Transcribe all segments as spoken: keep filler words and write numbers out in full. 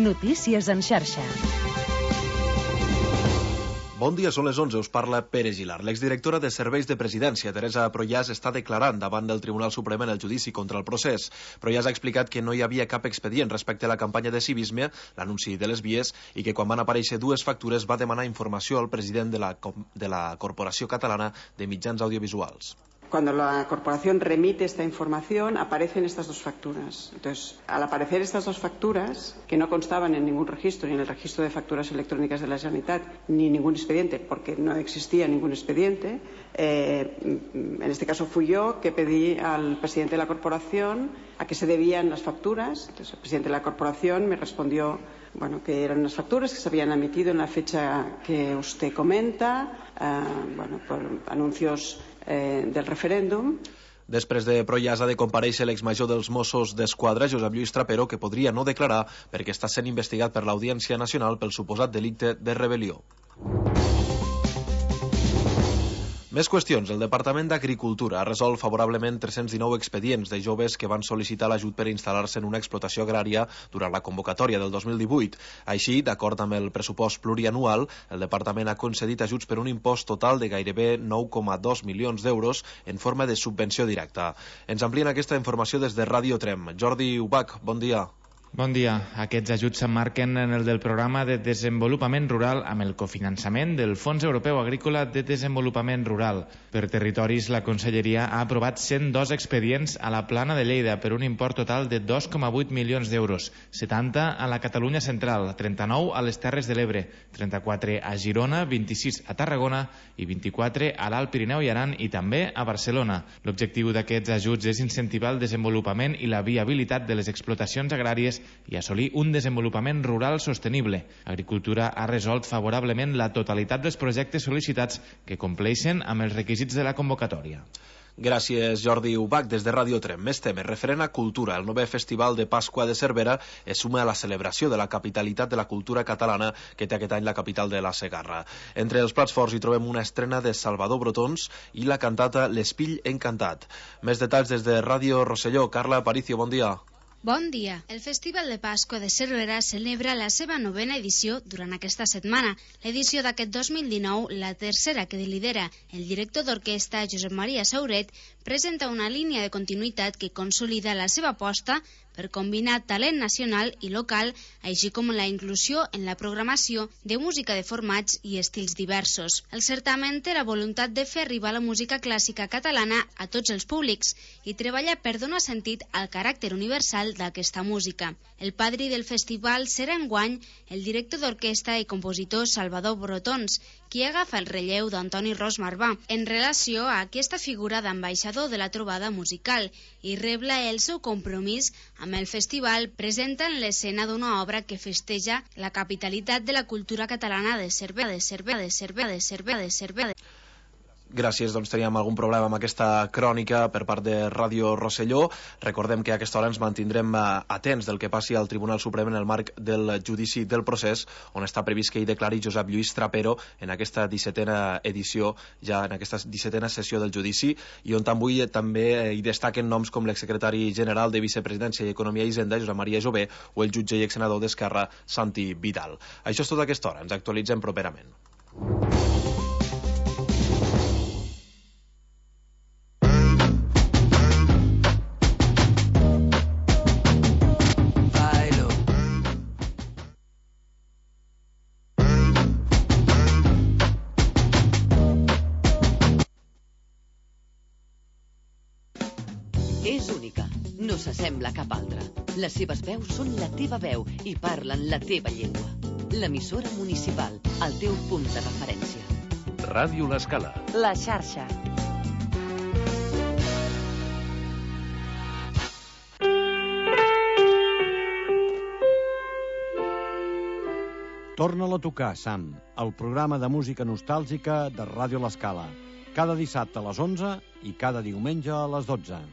Notícies en xarxa. Bon dia, són les onze, us parla Pere Gilar. L'exdirectora de Serveis de Presidència, Teresa Proyas, està declarant davant del Tribunal Suprem en el judici contra el procés. Proyas ha explicat que no hi havia cap expedient respecte a la campanya de civisme, l'anunci de les vies, i que quan van aparèixer dues factures va demanar informació al president de la, de la Corporació Catalana de Mitjans Audiovisuals. Cuando la corporación remite esta información, aparecen estas dos facturas. Entonces, al aparecer estas dos facturas, que no constaban en ningún registro, ni en el registro de facturas electrónicas de la Generalitat, ni ningún expediente, porque no existía ningún expediente, eh, en este caso fui yo que pedí al presidente de la corporación a qué se debían las facturas. Entonces, el presidente de la corporación me respondió bueno, que eran unas facturas que se habían emitido en la fecha que usted comenta, eh, bueno, por anuncios Eh, del referèndum. Després de Proyas ha de comparèixer l'exmajor dels Mossos d'Esquadra, Josep Lluís Trapero, que podria no declarar perquè està sent investigat per l'Audiència Nacional pel suposat delicte de rebel·lió. Més qüestions. El Departament d'Agricultura ha resolt favorablement tres-cents dinou expedients de joves que van sol·licitar l'ajut per instal·lar-se en una explotació agrària durant la convocatòria del dos mil divuit. Així, d'acord amb el pressupost plurianual, el Departament ha concedit ajuts per un impost total de gairebé nou coma dos milions d'euros en forma de subvenció directa. Ens amplien aquesta informació des de Ràdio Trem. Jordi Ubach, bon dia. Bon dia. Aquests ajuts s'emmarquen en el del Programa de Desenvolupament Rural amb el cofinançament del Fons Europeu Agrícola de Desenvolupament Rural. Per territoris, la Conselleria ha aprovat cent dos expedients a la Plana de Lleida per un import total de dos coma vuit milions d'euros, setanta a la Catalunya Central, trenta-nou a les Terres de l'Ebre, trenta-quatre a Girona, vint-i-sis a Tarragona i vint-i-quatre a l'Alt Pirineu i Aran i també a Barcelona. L'objectiu d'aquests ajuts és incentivar el desenvolupament i la viabilitat de les explotacions agràries i assolir un desenvolupament rural sostenible. Agricultura ha resolt favorablement la totalitat dels projectes sol·licitats que compleixen amb els requisits de la convocatòria. Gràcies, Jordi Ubach, des de Ràdio Trem. Més temes. Referent a cultura, el novè Festival de Pasqua de Cervera es suma a la celebració de la capitalitat de la cultura catalana que té aquest any la capital de la Segarra. Entre els plats forts hi trobem una estrena de Salvador Brotons i la cantata L'Espill Encantat. Més detalls des de Ràdio Rosselló. Carla Aparicio, bon dia. Bon dia. El Festival de Pasqua de Cervera celebra la seva novena edició durant aquesta setmana. L'edició d'aquest dos mil dinou, la tercera que lidera el director d'orquestra Josep Maria Sauret, presenta una línia de continuïtat que consolida la seva aposta per combinar talent nacional i local, així com la inclusió en la programació de música de formats i estils diversos. El certamen té la voluntat de fer arribar la música clàssica catalana a tots els públics i treballa per donar sentit al caràcter universal d'aquesta música. El padrí del festival serà enguany el director d'orquestra i compositor Salvador Brotons, qui agafa el relleu d'Antoni Ros Marbà en relació a aquesta figura d'ambaixador de la trobada musical i rebla el seu compromís amb el festival presentant l'escena d'una obra que festeja la capitalitat de la cultura catalana de Cervera, de Cervera, de Cervera, de Cervera, de Cervera. Gràcies, doncs teníem algun problema amb aquesta crònica per part de Ràdio Rosselló. Recordem que a aquesta hora ens mantindrem atents del que passi al Tribunal Suprem en el marc del judici del procés, on està previst que hi declari Josep Lluís Trapero en aquesta dissetena edició, ja en aquesta dissetena sessió del judici, i on avui també hi destaquen noms com l'exsecretari general de Vicepresidència i Economia i Hisenda, Josep Maria Jové, o el jutge i exsenador d'Esquerra, Santi Vidal. Això és tot a aquesta hora, ens actualitzem properament. És única, no s'assembla a cap altra. Les seves veus són la teva veu i parlen la teva llengua. L'emissora municipal, el teu punt de referència. Ràdio L'Escala. La xarxa. Torna-la a tocar, Sam, el programa de música nostàlgica de Ràdio L'Escala. Cada dissabte a les onze i cada diumenge a les dotze.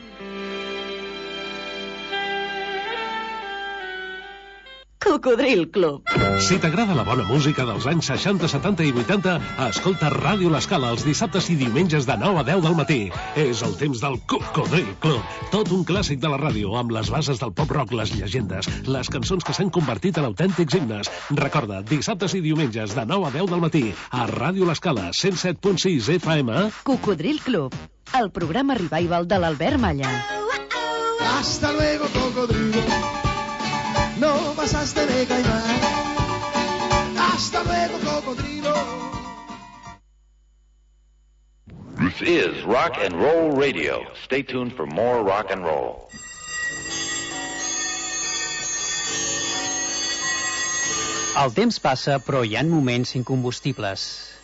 Cocodril Club. Si t'agrada la bona música dels anys seixanta, setanta i vuitanta, escolta Ràdio L'Escala els dissabtes i diumenges de nou a deu del matí. És el temps del Cocodril Club. Tot un clàssic de la ràdio, amb les bases del pop-rock, les llegendes, les cançons que s'han convertit en autèntics himnes. Recorda, dissabtes i diumenges de nou a deu del matí, a Ràdio L'Escala, cent set punt sis F M. Cocodril Club, el programa revival de l'Albert Malla. Hasta luego, cocodrilo. No pasaste de caimán. Hasta luego, cocodrilo. This is Rock and Roll Radio. Stay tuned for more rock and roll. El temps passa, però hi ha moments incombustibles.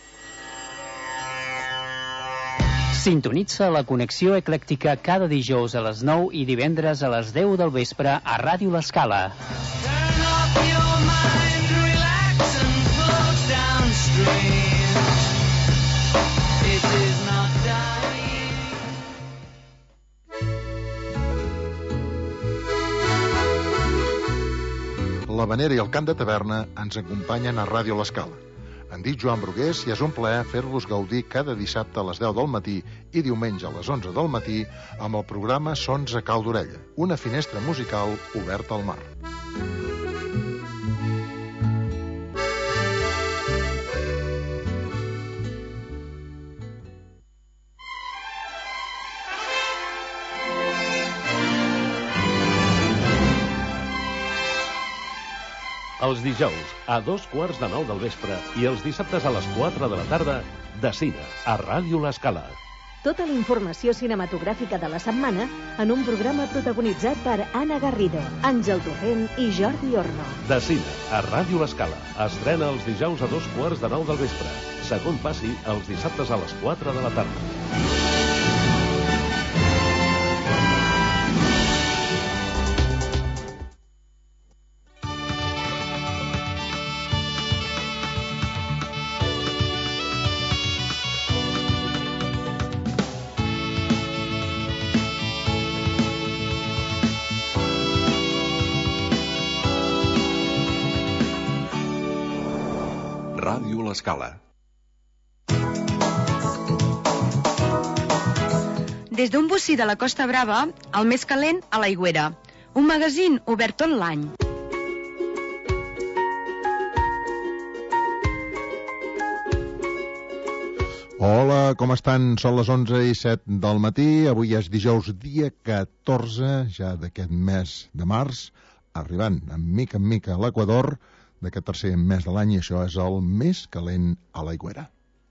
Sintonitza la connexió eclèctica cada dijous a les nou i divendres a les deu del vespre a Ràdio L'Escala. L'Havanera i el Cant de Taverna ens acompanyen a Ràdio L'Escala. Em dic Joan Brugués i és un plaer fer-vos gaudir cada dissabte a les deu del matí i diumenge a les onze del matí amb el programa Sons a Cau d'Orella, una finestra musical oberta al mar. Els dijous, a dos quarts de nou del vespre i els dissabtes a les quatre de la tarda, de cine, a Ràdio L'Escala. Tota la informació cinematogràfica de la setmana en un programa protagonitzat per Anna Garrido, Àngel Torrent i Jordi Orno. De cine, a Ràdio L'Escala. Estrena els dijous a dos quarts de nou del vespre. Segon passi, els dissabtes a les quatre de la tarda. Ràdio L'Escala. Des d'un bocí de la Costa Brava, el més calent a l'Aigüera. Un magazín obert tot l'any. Hola, com estan? Són les onze i set del matí. Avui és dijous, dia catorze, ja d'aquest mes de març, arribant en mica en mica a l'Equador d'aquest tercer mes de l'any, i això és el més calent a l'Aigüera.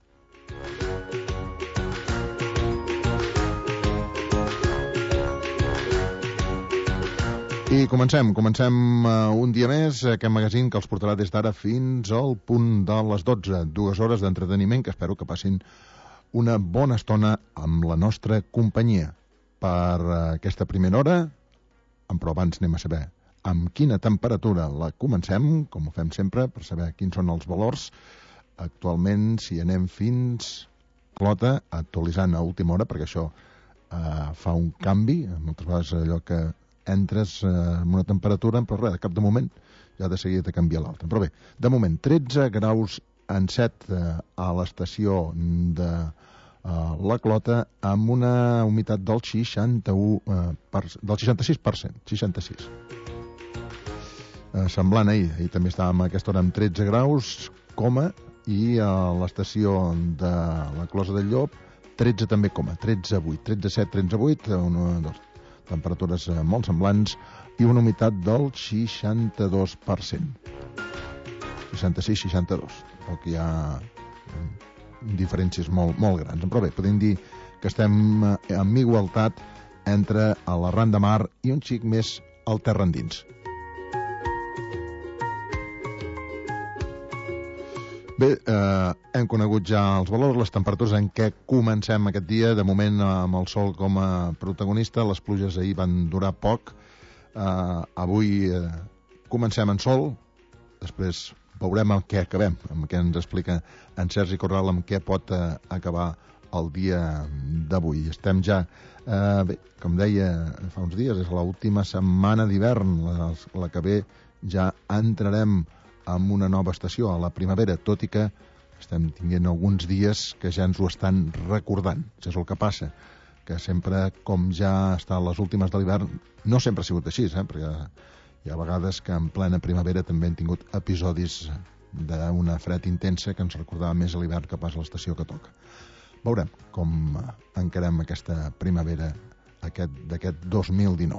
I comencem, comencem uh, un dia més aquest magazín que els portarà des d'ara fins al punt de les dotze. Dues hores d'entreteniment que espero que passin una bona estona amb la nostra companyia. Per uh, aquesta primera hora, però abans anem a saber amb quina temperatura la comencem, com ho fem sempre, per saber quins són els valors. Actualment, si anem fins Clota, actualitzant a última hora, perquè això eh, fa un canvi. Moltes vegades allò que entres eh, amb una temperatura, però res, de cap de moment, ja de seguida te canvia l'altra. Però bé, de moment, tretze graus en set eh, a l'estació de eh, la Clota, amb una humitat del seixanta-u, eh, per, del seixanta-sis per cent. seixanta-sis. Eh, semblant ahir, ahir també estàvem a aquesta hora amb tretze graus, coma, i a l'estació de la Closa del Llop, tretze també, coma, tretze vuit, tretze set, tretze vuit, una de les temperatures eh, molt semblants, i una humitat del seixanta-dos per cent. seixanta-sis seixanta-dos, el que hi ha eh, diferències molt, molt grans. Però bé, podem dir que estem eh, en igualtat entre la ran de mar i un xic més al terra endins. Bé, eh, hem conegut ja els valors, les temperatures en què comencem aquest dia. De moment, amb el sol com a protagonista, les pluges ahir van durar poc. Eh, avui eh, comencem en sol, després veurem amb què acabem, amb què ens explica en Sergi Corral amb què pot eh, acabar el dia d'avui. Estem ja, eh, bé, com deia fa uns dies, és l'última setmana d'hivern, la, la que ve ja entrarem en una nova estació a la primavera, tot i que estem tinguent alguns dies que ja ens ho estan recordant. Això és el que passa, que sempre, com ja està a les últimes de l'hivern, no sempre ha sigut així, eh? Perquè hi ha vegades que en plena primavera també hem tingut episodis d'una fred intensa que ens recordava més a l'hivern que pas a l'estació que toca. Veurem com encarem aquesta primavera d'aquest dos mil dinou.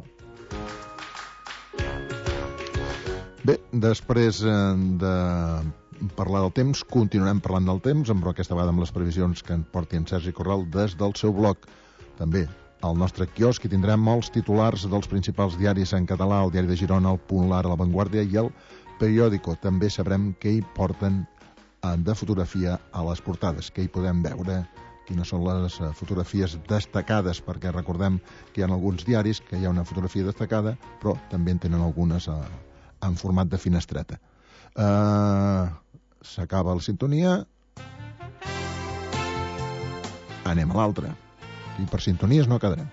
Bé, després de parlar del temps, continuarem parlant del temps, però aquesta vegada amb les previsions que ens porti en Sergi Corral des del seu blog. També al nostre quiosc hi tindrem molts titulars dels principals diaris en català, el Diari de Girona, el Punt Lar, la Vanguardia i el Periódico. També sabrem què hi porten de fotografia a les portades, què hi podem veure, quines són les fotografies destacades, perquè recordem que hi ha alguns diaris que hi ha una fotografia destacada, però també en tenen algunes en format de finestreta. Uh, S'acaba la sintonia. Anem a l'altra. I per sintonies no quedarem.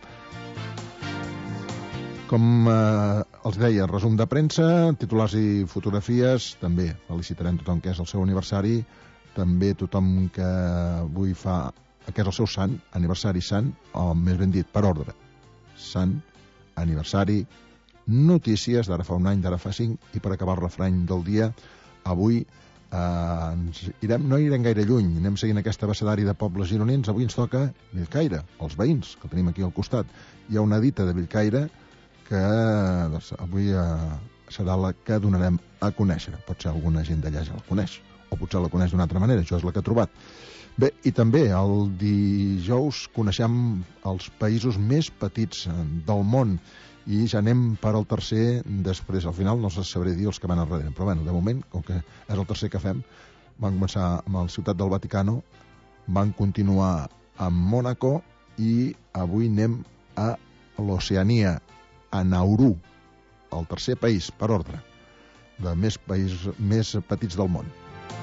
Com eh, els deia, resum de premsa, titulars i fotografies, també felicitarem tothom que és el seu aniversari, també tothom que avui fa, que és el seu sant, aniversari sant, o més ben dit, per ordre. Sant, aniversari, notícies, d'ara fa un any, d'ara fa cinc, i per acabar el refrany del dia, avui eh, ens irem, no irem gaire lluny, anem seguint aquest abecedari de pobles gironins, avui ens toca Bellcaire, els veïns, que tenim aquí al costat. Hi ha una dita de Bellcaire que doncs, avui eh, serà la que donarem a conèixer. Potser alguna gent d'allà ja la coneix, o potser la coneix d'una altra manera, això és la que he trobat. Bé, i també el dijous coneixem els països més petits del món, i ja anem per al tercer després. Al final no se sabré dir els que van al darrere, però bueno, de moment, com que és el tercer que fem, van començar amb la ciutat del Vaticano, van continuar amb Mònaco i avui anem a l'Oceania, a Nauru, el tercer país per ordre de més països més petits del món.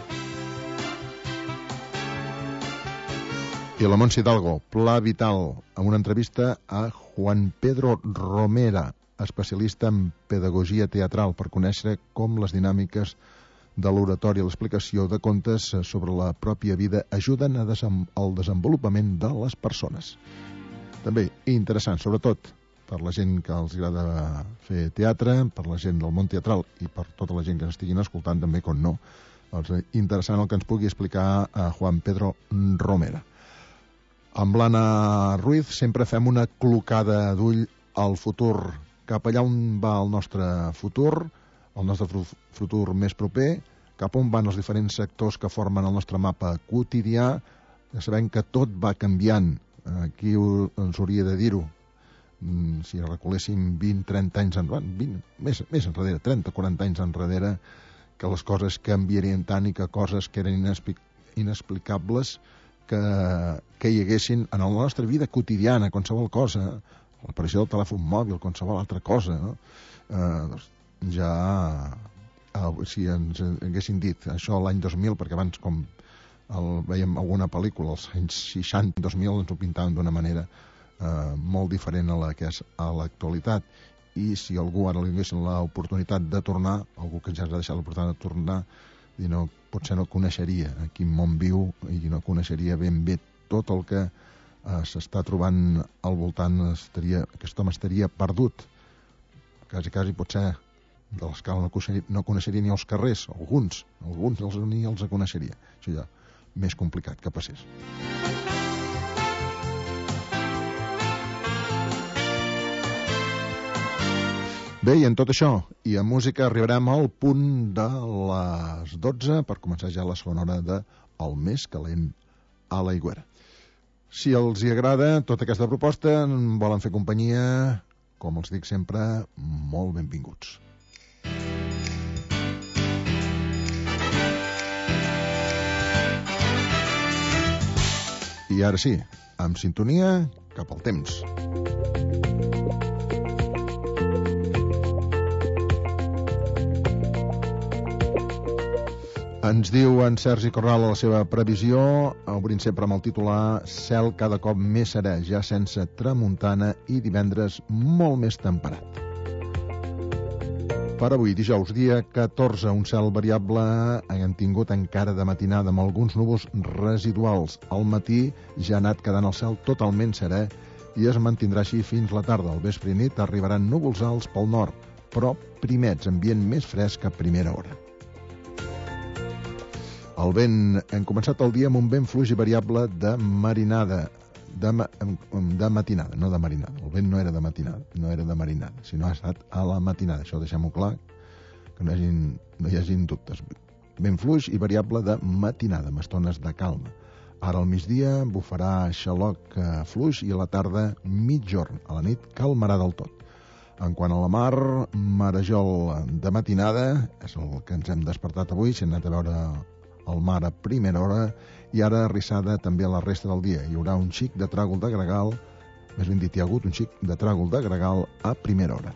I la Montse Hidalgo, Pla Vital, amb una entrevista a Juan Pedro Romera, especialista en pedagogia teatral, per conèixer com les dinàmiques de l'oratori i l'explicació de contes sobre la pròpia vida ajuden a desem- al desenvolupament de les persones. També interessant, sobretot per la gent que els agrada fer teatre, per la gent del món teatral i per tota la gent que ens estiguin escoltant també, com no. És interessant el que ens pugui explicar a Juan Pedro Romera. Amb l'Anna Ruiz sempre fem una clocada d'ull al futur, cap allà on va el nostre futur, el nostre futur més proper, cap on van els diferents sectors que formen el nostre mapa quotidià. Ja sabem que tot va canviant, aquí ens hauria de dir-ho, si recoléssim vint trenta anys enrere, vint, més, més enrere, trenta quaranta anys enrere, que les coses canviarien tant i que coses que eren inexplicables que, que hi haguessin en la nostra vida quotidiana, qualsevol cosa, l'aparició del telèfon mòbil, qualsevol altra cosa, no? eh, doncs ja eh, si ens haguessin dit això l'any dos mil, perquè abans com el, veiem alguna pel·lícula als anys seixanta, dos mil ens ho pintaven d'una manera eh, molt diferent a la que és a l'actualitat, i si algú ara li haguessin l'oportunitat de tornar, algú que ja ens ha deixat l'oportunitat de tornar, i no, potser no coneixeria a quin món viu i no coneixeria ben bé tot el que eh, s'està trobant al voltant. Estaria, aquest home estaria perdut, quasi, quasi potser de l'Escala no coneixeria, no coneixeria ni els carrers, alguns, alguns els, ni els coneixeria. Això ja més complicat que passés. Bé, i en tot això, i en música, arribarem al punt de les dotze per començar ja la segona hora de El més calent a l'Aigüera. Si els hi agrada tota aquesta proposta, en volen fer companyia, com els dic sempre, molt benvinguts. I ara sí, amb sintonia, cap al temps. Ens diu en Sergi Corral a la seva previsió, obrint sempre amb el titular, cel cada cop més serè, ja sense tramuntana, i divendres molt més temperat. Per avui, dijous, dia catorze, un cel variable han tingut encara de matinada amb alguns núvols residuals. Al matí ja ha anat quedant el cel totalment serè i es mantindrà així fins la tarda. Al vespre i nit arribaran núvols alts pel nord, però primets, ambient més fresc a primera hora. El vent, hem començat el dia amb un vent fluix i variable de marinada, de, ma, de matinada, no de marinada. El vent no era de matinada, no era de marinada, sinó ha estat a la matinada. Això deixem-ho clar, que no hi hagin, no hi hagin dubtes. Vent fluix i variable de matinada, amb estones de calma. Ara al migdia bufarà xaloc fluix i a la tarda mitjorn. A la nit calmarà del tot. En quant a la mar, marejol de matinada, és el que ens hem despertat avui, si hem anat a veure el mar a primera hora, i ara arrissada també a la resta del dia. Hi haurà un xic de tràgol de gregal, més ben dit, hi ha hagut un xic de tràgol de gregal a primera hora.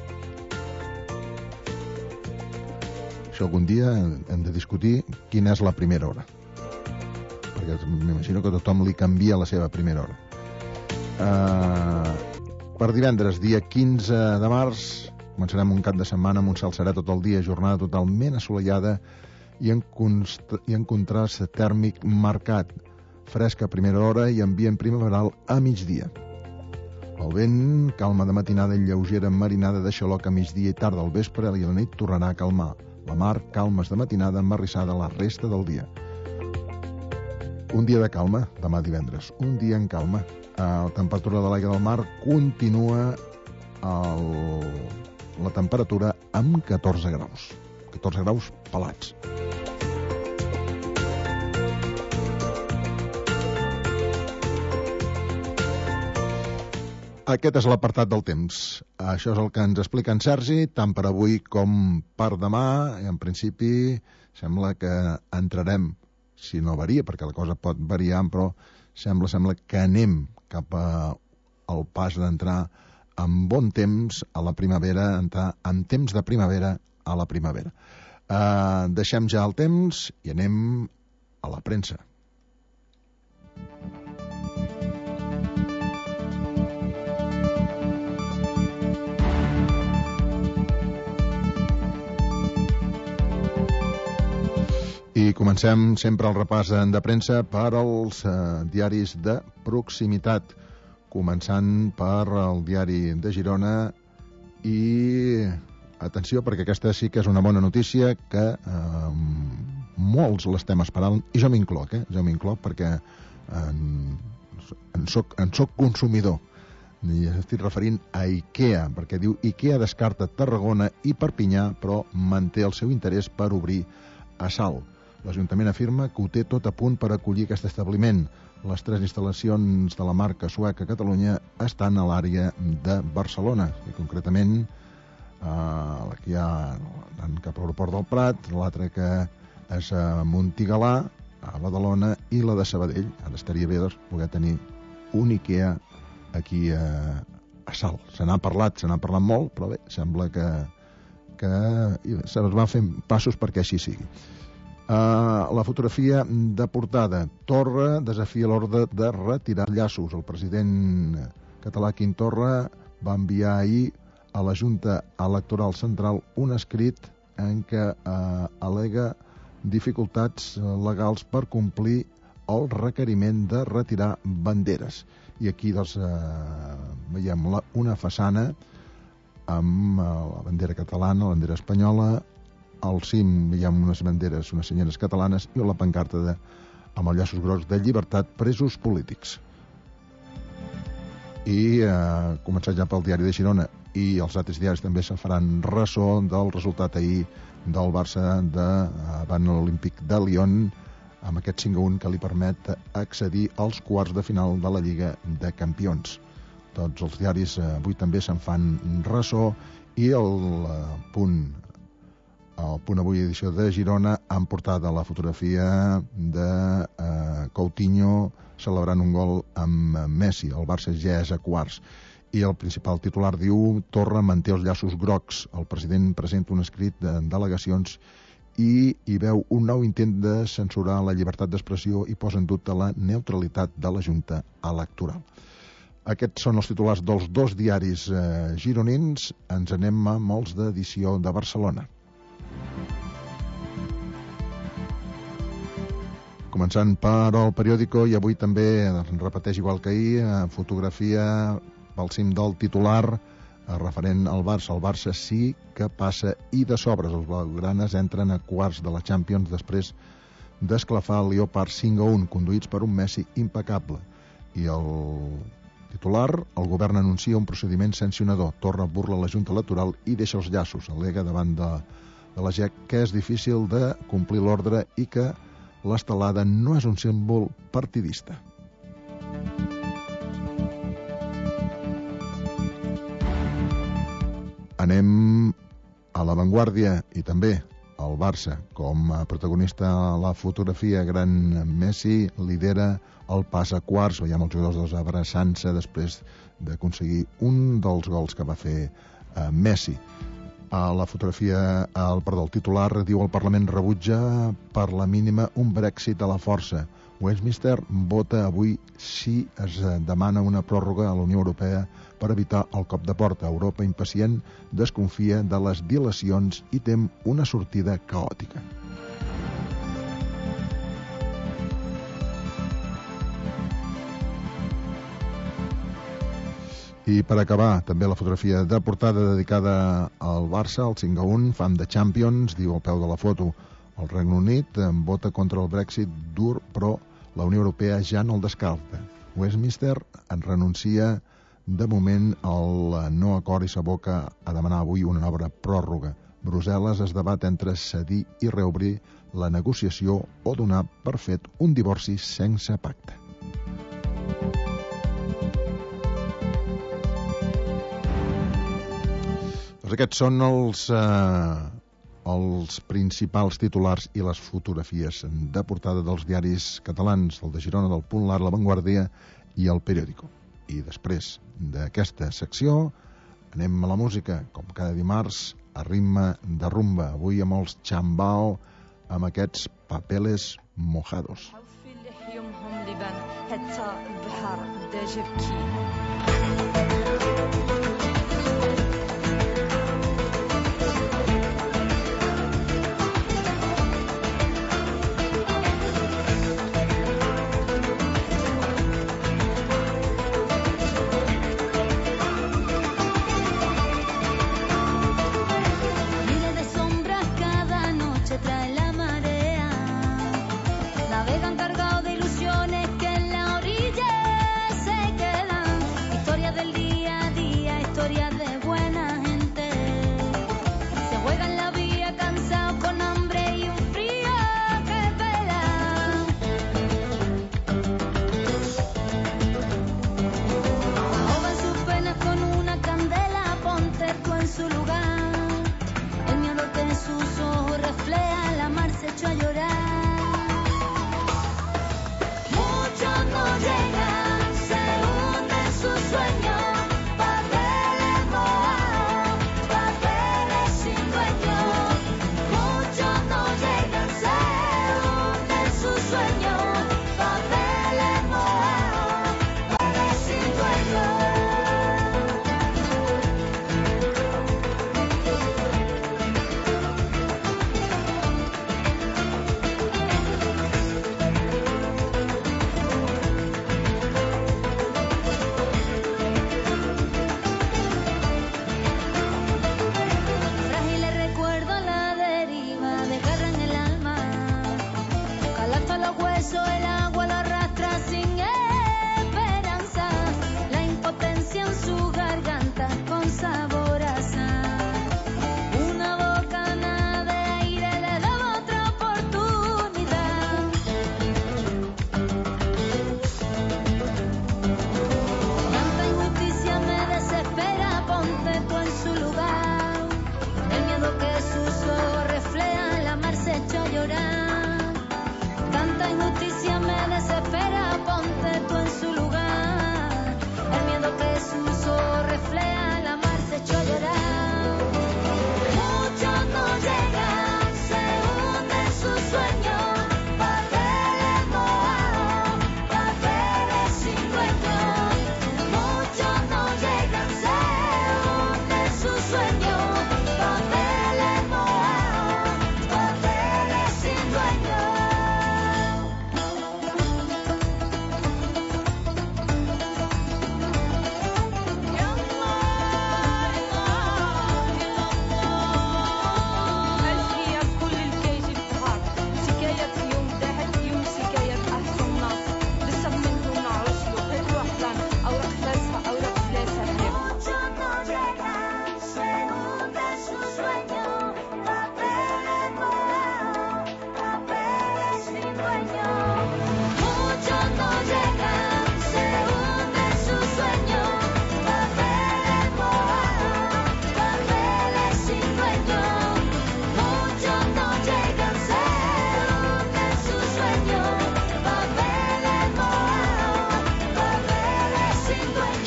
Això algun dia hem de discutir quina és la primera hora, perquè m'imagino que tothom li canvia la seva primera hora. Uh, per divendres, dia quinze de març, començarem un cap de setmana amb un cel serè tot el dia, jornada totalment assolellada i en, const... i en contrast tèrmic marcat, fresca a primera hora i ambient primaveral a migdia. El vent, calma de matinada i lleugera marinada de xaloc a migdia i tarda al vespre, i a la nit tornarà a calmar. La mar, calmes de matinada amb arrissada la resta del dia. Un dia de calma, demà divendres, un dia en calma. La temperatura de l'aigua del mar continua el... la temperatura amb catorze graus. catorze graus pelats. Aquest és l'apartat del temps. Això és el que ens explica en Sergi, tant per avui com per demà. I en principi sembla que entrarem, si no varia, perquè la cosa pot variar, però sembla, sembla que anem cap al pas d'entrar amb bon temps a la primavera, entrar en temps de primavera a la primavera. Uh, deixem ja el temps i anem a la premsa. I comencem sempre el repàs de premsa per als uh, diaris de proximitat, començant per el diari de Girona i atenció, perquè aquesta sí que és una bona notícia que eh, molts l'estem esperant, i jo m'incloc, eh? jo m'incloc perquè en, en, soc, en soc consumidor. I estic referint a IKEA, perquè diu IKEA descarta Tarragona i Perpinyà, però manté el seu interès per obrir a Salt. L'Ajuntament afirma que ho té tot a punt per acollir aquest establiment. Les tres instal·lacions de la marca sueca a Catalunya estan a l'àrea de Barcelona, i concretament Uh, aquí hi ha anant cap a l'aeroport del Prat, l'altra que és a Montigalà, a Badalona, i la de Sabadell. Ara estaria bé doncs, poder tenir un IKEA aquí a, a Salt. Se n'ha parlat, se n'ha parlat molt, però bé, sembla que, que se les van fent passos perquè així sigui. Uh, la fotografia de portada. Torra desafia l'ordre de retirar llaços. El president català Quim Torra va enviar ahir a la Junta Electoral Central un escrit en què eh, al·lega dificultats legals per complir el requeriment de retirar banderes. I aquí doncs, eh, veiem la, una façana amb eh, la bandera catalana, la bandera espanyola, al cim veiem unes banderes, unes senyeres catalanes i la pancarta de, amb els llaços grocs de llibertat presos polítics. I eh, començat ja pel diari de Girona, i els altres diaris també se faran ressò del resultat ahir del Barça davant l'Olímpic de Lyon, amb aquest cinc a un que li permet accedir als quarts de final de la Lliga de Campions. Tots els diaris avui també se'n fan ressò, i el punt el punt avui edició de Girona han portat a la fotografia de eh, Coutinho celebrant un gol amb Messi. El Barça ja és a quarts. I el principal titular diu: Torra manté els llaços grocs. El president presenta un escrit de delegacions i hi veu un nou intent de censurar la llibertat d'expressió i posa en dubte la neutralitat de la Junta Electoral. Aquests són els titulars dels dos diaris eh, gironins. Ens anem a molts d'edició de Barcelona. Començant per El Periódico, i avui també repeteix igual que ahir, fotografia pel cim del titular referent al Barça. El Barça sí que passa i de sobres. Els blaugranes entren a quarts de la Champions després d'esclafar el Lió per cinc a un, conduïts per un Messi impecable. I el titular, el govern anuncia un procediment sancionador. Torra burla la Junta Electoral i deixa els llaços. Al·lega davant de, de la G E C que és difícil de complir l'ordre i que l'estelada no és un símbol partidista. Anem a La Vanguardia i també al Barça. Com a protagonista a la fotografia, gran Messi lidera el pas a quarts. Veiem els jugadors dels abraçant-se després d'aconseguir un dels gols que va fer eh, Messi. A la fotografia, el, perdó, el titular diu: el Parlament rebutja per la mínima un Brexit a la força. Westminster vota avui si es demana una pròrroga a la Unió Europea per evitar el cop de porta. Europa, impacient, desconfia de les dilacions i tem una sortida caòtica. I per acabar, també la fotografia de portada dedicada al Barça, el cinc a un, fam de Champions, diu al peu de la foto. El Regne Unit vota contra el Brexit dur, però la Unió Europea ja no el descarta. Westminster en renuncia de moment al no acord i s'aboca a demanar avui una nova pròrroga. Brussel·les es debat entre cedir i reobrir la negociació o donar per fet un divorci sense pacte. Doncs aquests són els, eh, els principals titulars i les fotografies de portada dels diaris catalans, el de Girona, del Punt, l'Ara, La Vanguardia i El Periódico. I després d'aquesta secció anem a la música, com cada dimarts, a ritme de rumba. Avui amb els Chambao, amb aquests Papeles Mojados. Del día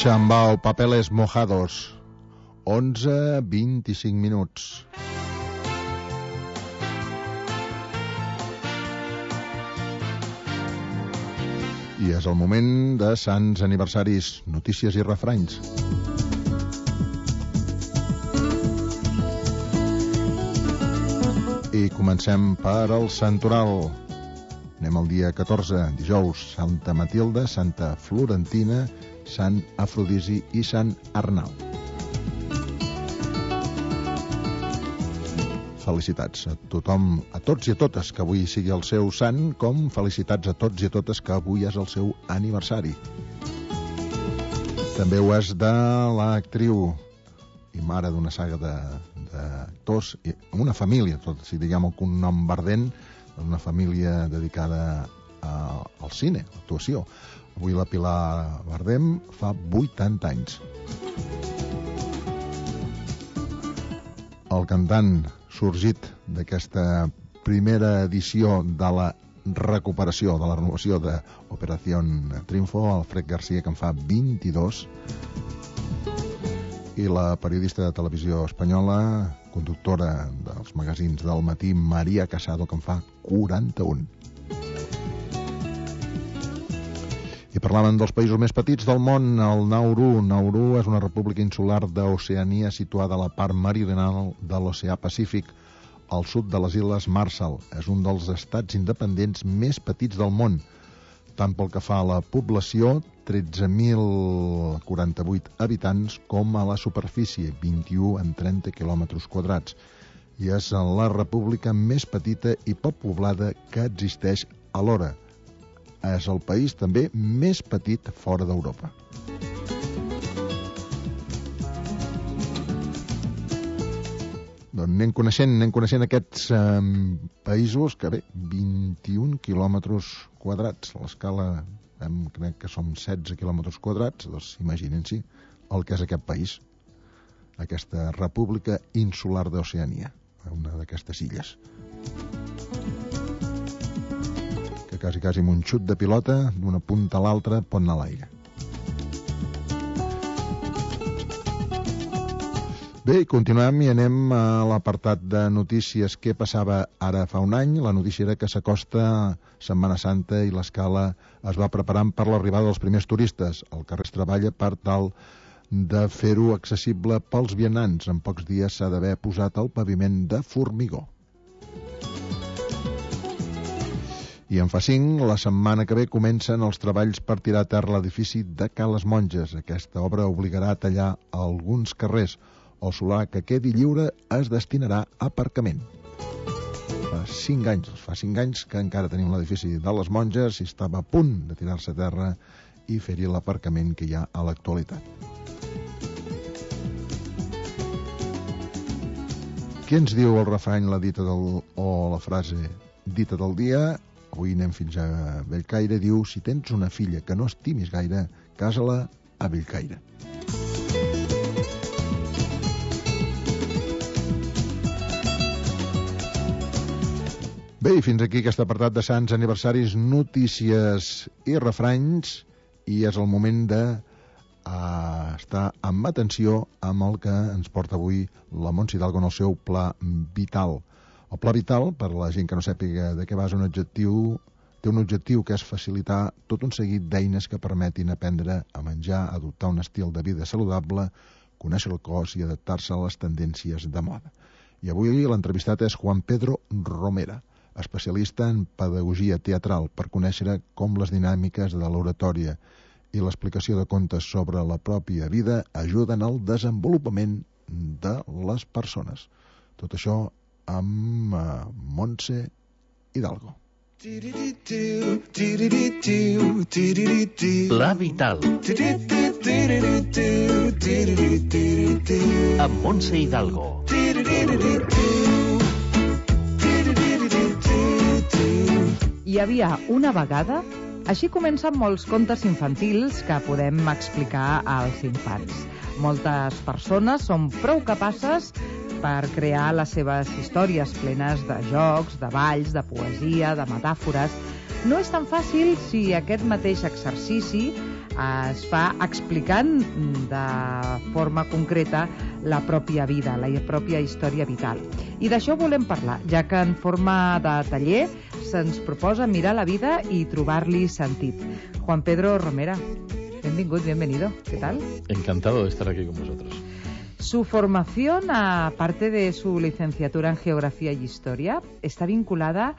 Chambao, Papeles Mojados. onze vint-i-cinc minuts. I és el moment de sants aniversaris, notícies i refranys. I comencem per el santoral. Anem al dia catorze, dijous, Santa Matilde, Santa Florentina, Sant Afrodisi i Sant Arnau. Felicitats a tothom, a tots i a totes que avui sigui el seu sant, com felicitats a tots i a totes que avui és el seu aniversari. També ho és de l'actriu i mare d'una saga d'actors, una família, tot, si diguem el cognom Bardén, una família dedicada a, al cine, a l'actuació. Avui la Pilar Bardem fa vuitanta anys. El cantant sorgit d'aquesta primera edició de la recuperació, de la renovació d'Operació Triunfo, Alfred García, que en fa vint-i-dos, i la periodista de televisió espanyola, conductora dels magazins del matí, Maria Casado, que en fa quaranta-un. I parlaven dels països més petits del món, el Nauru. Nauru és una república insular d'Oceania situada a la part meridional de l'Oceà Pacífic, al sud de les Illes Marshall. És un dels estats independents més petits del món, tant pel que fa a la població, tretze mil quaranta-vuit habitants, com a la superfície, vint-i-u en trenta quilòmetres quadrats. I és la república més petita i poc poblada que existeix alhora. És el país també més petit fora d'Europa. Doncs anem coneixent, anem coneixent aquests eh, països que, bé, vint-i-un quilòmetres quadrats. L'escala, em crec que són setze quilòmetres quadrats, doncs imaginen-s'hi el que és aquest país, aquesta república insular d'Oceania, una d'aquestes illes. Que quasi, quasi amb un xut de pilota, d'una punta a l'altra, pot anar a l'aire. Bé, continuem i anem a l'apartat de notícies. Què passava ara fa un any? La notícia era que s'acosta Setmana Santa i l'Escala es va preparant per l'arribada dels primers turistes. El carrer es treballa per tal de fer-ho accessible pels vianants. En pocs dies s'ha d'haver posat el paviment de formigó. I en fa cinc, la setmana que ve comencen els treballs per tirar a terra l'edifici de Ca les Monges. Aquesta obra obligarà a tallar alguns carrers. El solar que quedi lliure es destinarà a aparcament. Fa cinc anys, fa cinc anys que encara tenim l'edifici de les Monges i estava a punt de tirar-se a terra i fer-hi l'aparcament que hi ha a l'actualitat. Què ens diu el refrany, la dita del, o la frase dita del dia? Avui anem fins a Bellcaire. Diu, si tens una filla que no estimis gaire, casa-la a Bellcaire. Bé, i fins aquí aquest apartat de sants aniversaris, notícies i refranys, i és el moment de uh, estar amb atenció amb el que ens porta avui la Montse Hidalgo en el seu Pla Vital. El Pla Vital, per la gent que no sàpiga de què va, és un objectiu, té un objectiu que és facilitar tot un seguit d'eines que permetin aprendre a menjar, adoptar un estil de vida saludable, conèixer el cos i adaptar-se a les tendències de moda. I avui l'entrevistat és Juan Pedro Romera, especialista en pedagogia teatral, per conèixer com les dinàmiques de l'oratòria i l'explicació de contes sobre la pròpia vida ajuden al desenvolupament de les persones. Tot això amb uh, Montse Hidalgo. Pla Vital amb Montse Hidalgo. Hi havia una vegada... Així comencen molts contes infantils que podem explicar als infants. Moltes persones són prou capaces per crear les seves històries plenes de jocs, de balls, de poesia, de metàfores. No és tan fàcil si aquest mateix exercici es fa explicant de forma concreta la pròpia vida, la pròpia història vital. I d'això volem parlar, ja que en forma de taller se'ns proposa mirar la vida i trobar-li sentit. Juan Pedro Romera, benvingut, bienvenido. ¿Qué tal? Encantado de estar aquí con vosotros. Su formación, aparte de su licenciatura en Geografía y Historia, está vinculada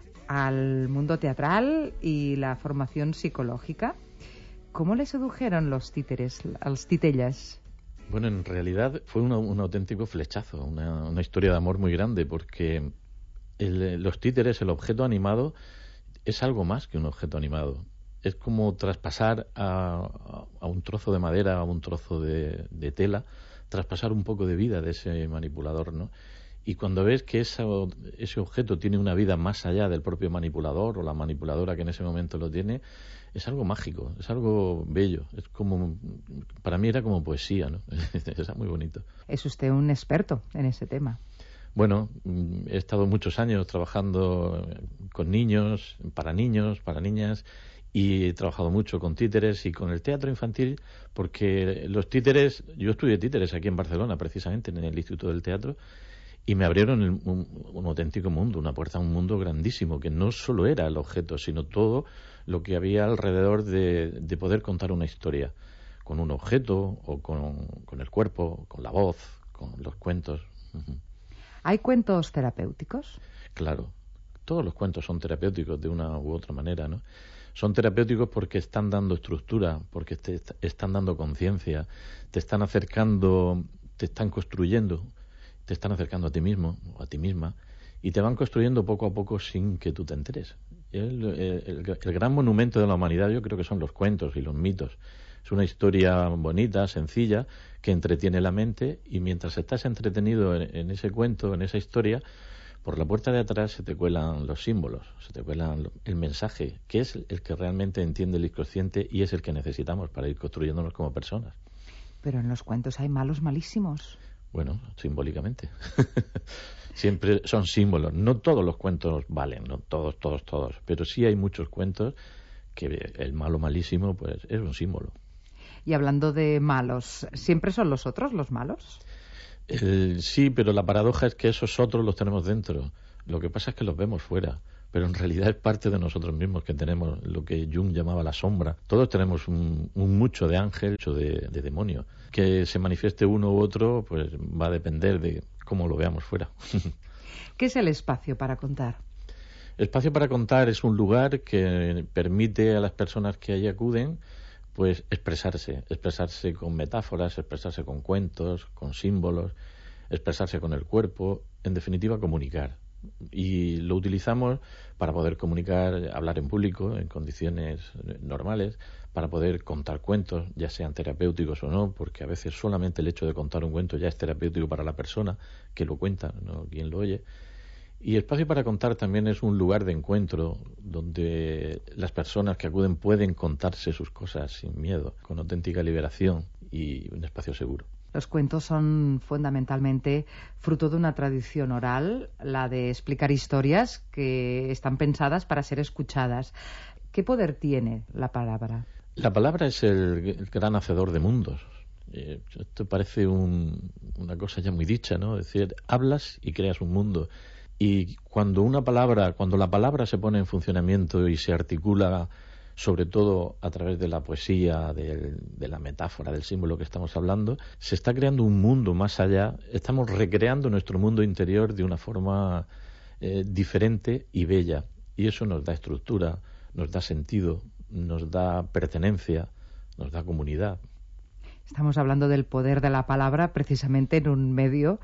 al mundo teatral y la formación psicológica. ¿Cómo le sedujeron los títeres, los titelles? Bueno, en realidad fue una, un auténtico flechazo, una, una historia de amor muy grande, porque el, los títeres, el objeto animado, es algo más que un objeto animado. Es como traspasar a, a un trozo de madera, a un trozo de, de tela, traspasar un poco de vida de ese manipulador, ¿no? Y cuando ves que esa, ese objeto tiene una vida más allá del propio manipulador o la manipuladora que en ese momento lo tiene, es algo mágico, es algo bello. Es como, para mí era como poesía, ¿no? Es muy bonito. Es usted un experto en ese tema. Bueno, he estado muchos años trabajando con niños, para niños, para niñas, y he trabajado mucho con títeres y con el teatro infantil, porque los títeres, yo estudié títeres aquí en Barcelona, precisamente en el Instituto del Teatro, y me abrieron el, un, un auténtico mundo, una puerta a un mundo grandísimo, que no solo era el objeto, sino todo lo que había alrededor de, de poder contar una historia, con un objeto, o con, con el cuerpo, con la voz, con los cuentos. Uh-huh. ¿Hay cuentos terapéuticos? Claro, todos los cuentos son terapéuticos de una u otra manera, ¿no? Son terapéuticos porque están dando estructura, porque te están dando conciencia, te están acercando, te están construyendo, te están acercando a ti mismo o a ti misma, y te van construyendo poco a poco sin que tú te enteres. El, el, el gran monumento de la humanidad yo creo que son los cuentos y los mitos. Es una historia bonita, sencilla, que entretiene la mente, y mientras estás entretenido en, en ese cuento, en esa historia, por la puerta de atrás se te cuelan los símbolos, se te cuelan el mensaje, que es el que realmente entiende el inconsciente y es el que necesitamos para ir construyéndonos como personas. Pero en los cuentos hay malos malísimos. Bueno, simbólicamente. Siempre son símbolos. No todos los cuentos valen, no todos, todos, todos. Pero sí hay muchos cuentos que el malo malísimo pues es un símbolo. Y hablando de malos, ¿siempre son los otros los malos? El, sí, pero la paradoja es que esos otros los tenemos dentro. Lo que pasa es que los vemos fuera. Pero en realidad es parte de nosotros mismos que tenemos lo que Jung llamaba la sombra. Todos tenemos un, un mucho de ángel, mucho de, de demonio. Que se manifieste uno u otro, pues va a depender de cómo lo veamos fuera. ¿Qué es el espacio para contar? El espacio para contar es un lugar que permite a las personas que allí acuden pues expresarse, expresarse con metáforas, expresarse con cuentos, con símbolos, expresarse con el cuerpo, en definitiva comunicar. Y lo utilizamos para poder comunicar, hablar en público, en condiciones normales, para poder contar cuentos, ya sean terapéuticos o no, porque a veces solamente el hecho de contar un cuento ya es terapéutico para la persona que lo cuenta, no quien lo oye. Y Espacio para Contar también es un lugar de encuentro donde las personas que acuden pueden contarse sus cosas sin miedo, con auténtica liberación y un espacio seguro. Los cuentos son fundamentalmente fruto de una tradición oral, la de explicar historias que están pensadas para ser escuchadas. ¿Qué poder tiene la palabra? La palabra es el, el gran hacedor de mundos. Eh, esto parece un, una cosa ya muy dicha, ¿no? Es decir, hablas y creas un mundo. Y cuando una palabra, cuando la palabra se pone en funcionamiento y se articula, sobre todo a través de la poesía, de, de la metáfora, del símbolo que estamos hablando, se está creando un mundo más allá, estamos recreando nuestro mundo interior de una forma eh, diferente y bella, y eso nos da estructura, nos da sentido, nos da pertenencia, nos da comunidad. Estamos hablando del poder de la palabra precisamente en un medio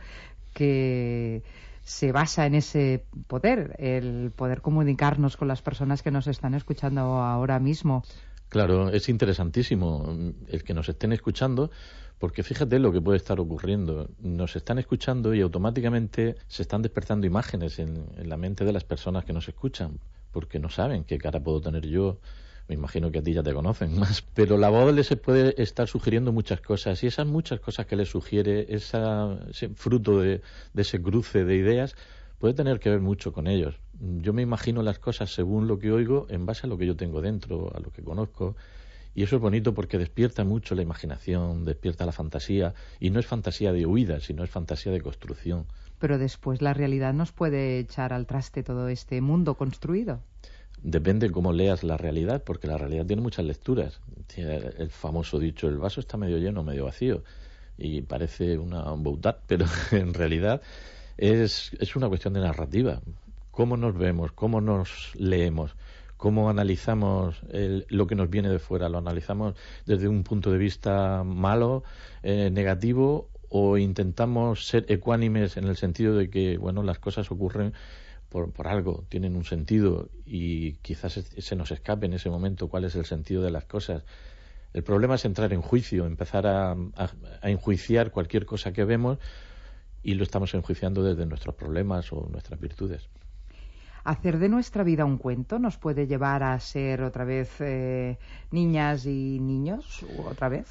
que se basa en ese poder, el poder comunicarnos con las personas que nos están escuchando ahora mismo. Claro, es interesantísimo el que nos estén escuchando, porque fíjate lo que puede estar ocurriendo. Nos están escuchando y automáticamente se están despertando imágenes en, en la mente de las personas que nos escuchan, porque no saben qué cara puedo tener yo. Me imagino que a ti ya te conocen más, pero la voz les puede estar sugiriendo muchas cosas, y esas muchas cosas que les sugiere, esa, ese fruto de, de ese cruce de ideas, puede tener que ver mucho con ellos. Yo me imagino las cosas según lo que oigo, en base a lo que yo tengo dentro, a lo que conozco. Y eso es bonito porque despierta mucho la imaginación, despierta la fantasía. Y no es fantasía de huida, sino es fantasía de construcción. Pero después la realidad nos puede echar al traste todo este mundo construido. Depende cómo leas la realidad, porque la realidad tiene muchas lecturas. Tiene el famoso dicho, el vaso está medio lleno, medio vacío. Y parece una boutade, pero en realidad es, es una cuestión de narrativa. Cómo nos vemos, cómo nos leemos, cómo analizamos el, lo que nos viene de fuera. Lo analizamos desde un punto de vista malo, eh, negativo, o intentamos ser ecuánimes en el sentido de que, bueno, las cosas ocurren por, por algo, tienen un sentido y quizás se nos escape en ese momento cuál es el sentido de las cosas. El problema es entrar en juicio, empezar a, a, a enjuiciar cualquier cosa que vemos, y lo estamos enjuiciando desde nuestros problemas o nuestras virtudes. ¿Hacer de nuestra vida un cuento nos puede llevar a ser otra vez eh, niñas y niños? ¿Otra vez?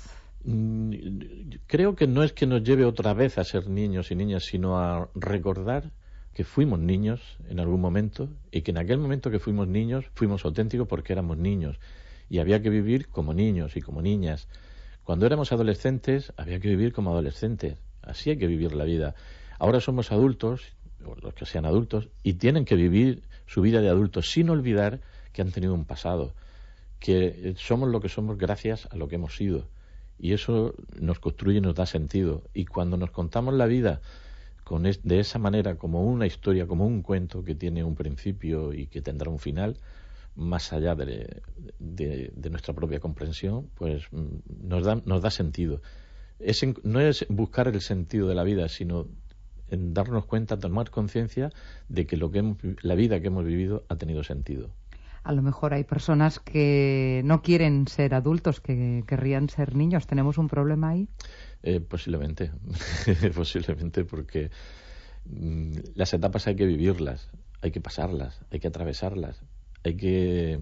Creo que no es que nos lleve otra vez a ser niños y niñas, sino a recordar que fuimos niños en algún momento, y que en aquel momento que fuimos niños fuimos auténticos porque éramos niños y había que vivir como niños y como niñas. Cuando éramos adolescentes había que vivir como adolescentes. Así hay que vivir la vida. Ahora somos adultos, o los que sean adultos, y tienen que vivir su vida de adultos sin olvidar que han tenido un pasado, que somos lo que somos gracias a lo que hemos sido, y eso nos construye y nos da sentido. Y cuando nos contamos la vida con es, de esa manera, como una historia, como un cuento que tiene un principio y que tendrá un final, más allá de, de, de nuestra propia comprensión, pues nos da, nos da sentido. Es en, no es buscar el sentido de la vida, sino en darnos cuenta, tomar conciencia de que, lo que hemos, la vida que hemos vivido ha tenido sentido. A lo mejor hay personas que no quieren ser adultos, que querrían ser niños. ¿Tenemos un problema ahí? Eh, posiblemente, posiblemente porque mmm, las etapas hay que vivirlas, hay que pasarlas, hay que atravesarlas, hay que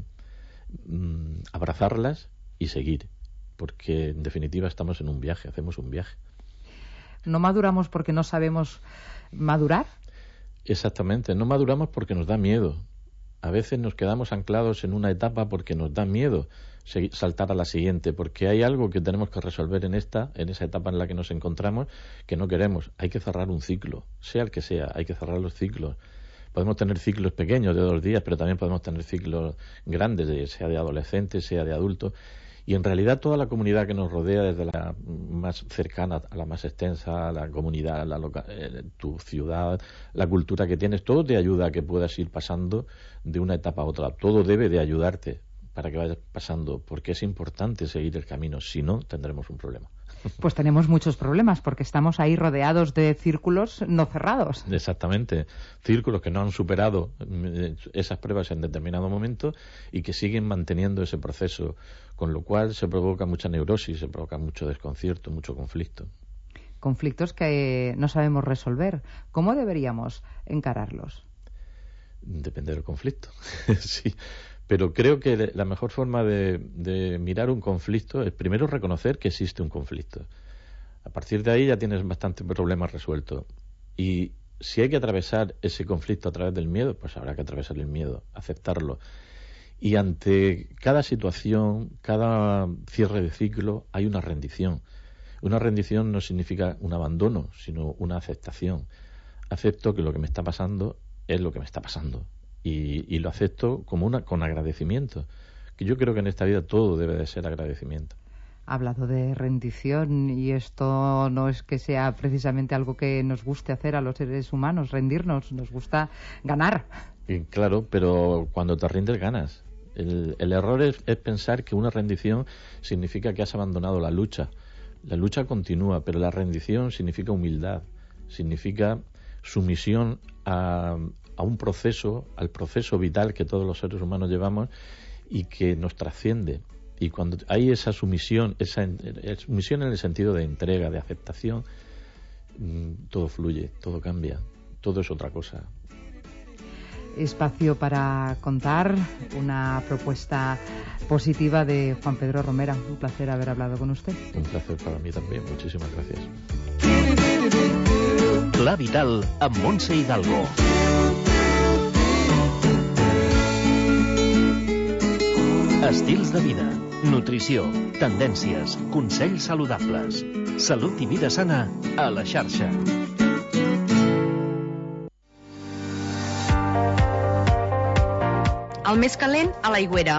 mmm, abrazarlas y seguir, porque en definitiva estamos en un viaje, hacemos un viaje. ¿No maduramos porque no sabemos madurar? Exactamente, no maduramos porque nos da miedo. A veces nos quedamos anclados en una etapa porque nos da miedo saltar a la siguiente, porque hay algo que tenemos que resolver en esta, en esa etapa en la que nos encontramos, que no queremos. Hay que cerrar un ciclo, sea el que sea, hay que cerrar los ciclos. Podemos tener ciclos pequeños de dos días, pero también podemos tener ciclos grandes, de, sea de adolescentes, sea de adultos. Y en realidad toda la comunidad que nos rodea, desde la más cercana a la más extensa, la comunidad, la loca, eh, tu ciudad, la cultura que tienes, todo te ayuda a que puedas ir pasando de una etapa a otra. Todo debe de ayudarte para que vayas pasando, porque es importante seguir el camino, si no tendremos un problema. Pues tenemos muchos problemas, porque estamos ahí rodeados de círculos no cerrados. Exactamente, círculos que no han superado esas pruebas en determinado momento y que siguen manteniendo ese proceso, con lo cual se provoca mucha neurosis, se provoca mucho desconcierto, mucho conflicto. Conflictos que no sabemos resolver. ¿Cómo deberíamos encararlos? Depende del conflicto, sí. Pero creo que la mejor forma de, de mirar un conflicto es primero reconocer que existe un conflicto. A partir de ahí ya tienes bastante problemas resueltos. Y si hay que atravesar ese conflicto a través del miedo, pues habrá que atravesar el miedo, aceptarlo. Y ante cada situación, cada cierre de ciclo, hay una rendición. Una rendición no significa un abandono, sino una aceptación. Acepto que lo que me está pasando es lo que me está pasando. Y, y lo acepto como una, con agradecimiento, que yo creo que en esta vida todo debe de ser agradecimiento. Ha hablado de rendición, y esto no es que sea precisamente algo que nos guste hacer a los seres humanos, rendirnos, nos gusta ganar. Y claro, pero cuando te rindes ganas. El, el error es, es pensar que una rendición significa que has abandonado la lucha. La lucha continúa, pero la rendición significa humildad, significa sumisión a... a un proceso, al proceso vital que todos los seres humanos llevamos y que nos trasciende. Y cuando hay esa sumisión, esa sumisión en el sentido de entrega, de aceptación, todo fluye, todo cambia, todo es otra cosa. Espacio para contar, una propuesta positiva de Juan Pedro Romera. Un placer haber hablado con usted. Un placer para mí también, muchísimas gracias. Clar Vital amb Montse Hidalgo. Estils de vida, nutrició, tendències, consells saludables. Salut i vida sana a la xarxa. El més calent, a l'aigüera.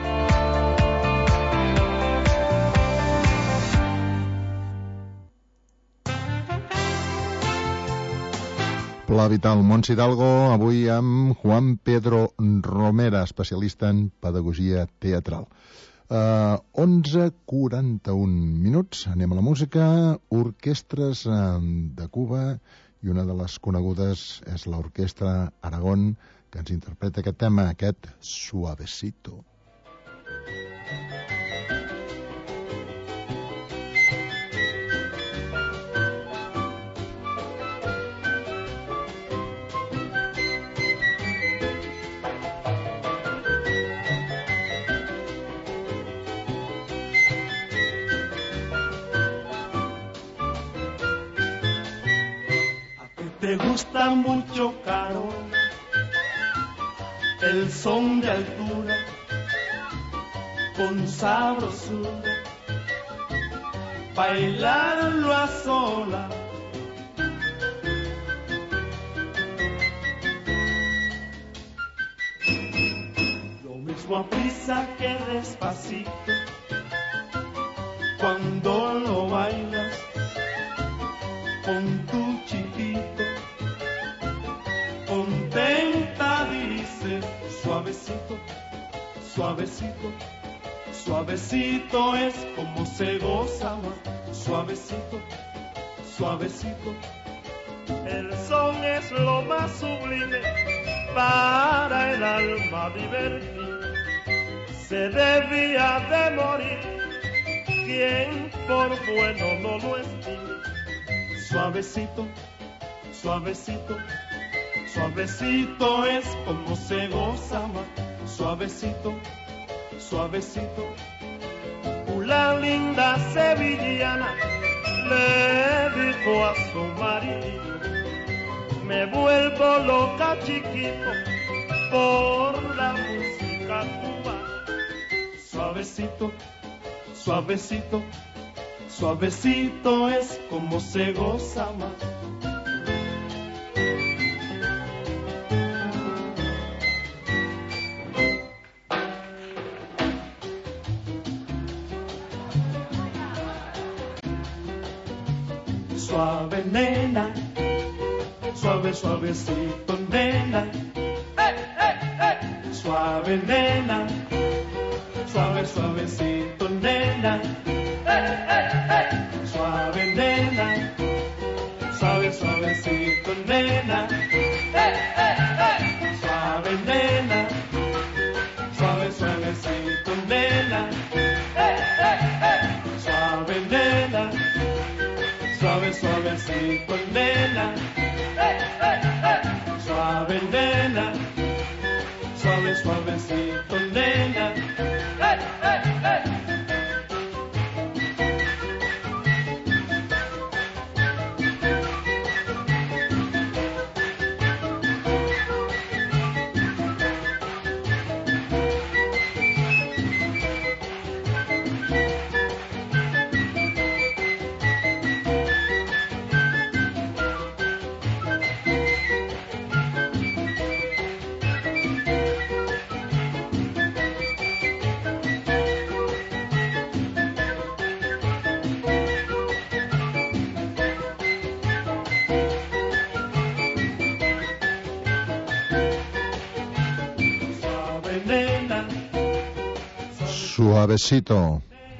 Pla Vital, Montse Hidalgo, avui amb Juan Pedro Romera, especialista en pedagogia teatral. Uh, onze quaranta-un minuts, anem a la música, orquestres uh, de Cuba, i una de les conegudes és l'Orquestra Aragón, que ens interpreta aquest tema, aquest Suavecito. Te gusta mucho, Caro, el son de altura, con sabrosura, bailarlo a sola. Lo mismo a prisa que despacito, cuando lo bailas con tu chiquito, contenta dice, suavecito, suavecito, suavecito es como se goza más, suavecito, suavecito. El son es lo más sublime para el alma divertir, se debía de morir quien por bueno no lo estime. Suavecito, suavecito, suavecito es como se goza más. Suavecito, suavecito. Una linda sevillana le dijo a su marido: me vuelvo loca, chiquito, por la música cubana. Suavecito, suavecito, suavecito es como se goza más. Suave nena, suave suavecito nena, hey, hey, hey. Suave nena, suave suavecito nena. Hey, hey, hey. Suave nena, suave suavecito nena, hey, hey, hey. Suave nena, suave suavecito nena, hey, hey, hey. Suave nena, suave suavecito nena, hey, hey, hey. Suave nena, suave suavecito nena, hey, hey, hey. Suavecito.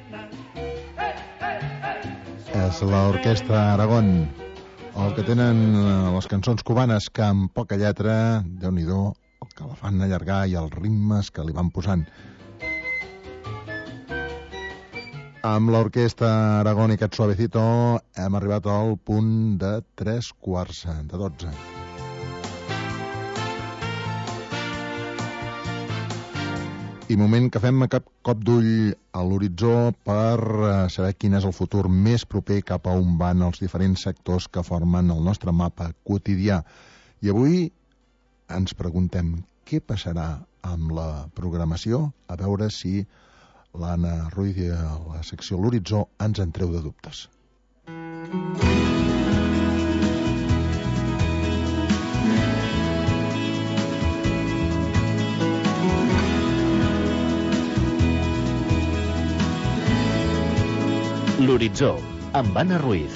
És l'Orquestra Aragón. El que tenen les cançons cubanes que amb poca lletra, Déu-n'hi-do, el que la fan allargar i els ritmes que li van posant. Amb l'Orquestra Aragón i aquest Suavecito hem arribat al punt de tres quarts de dotze. I moment que fem cap cop d'ull a l'horitzó per saber quin és el futur més proper cap a on van els diferents sectors que formen el nostre mapa quotidià. I avui ens preguntem què passarà amb la programació, a veure si l'Anna Ruiz i la secció L'Horitzó ens en treu de dubtes. L'Horitzó, amb Anna Ruiz.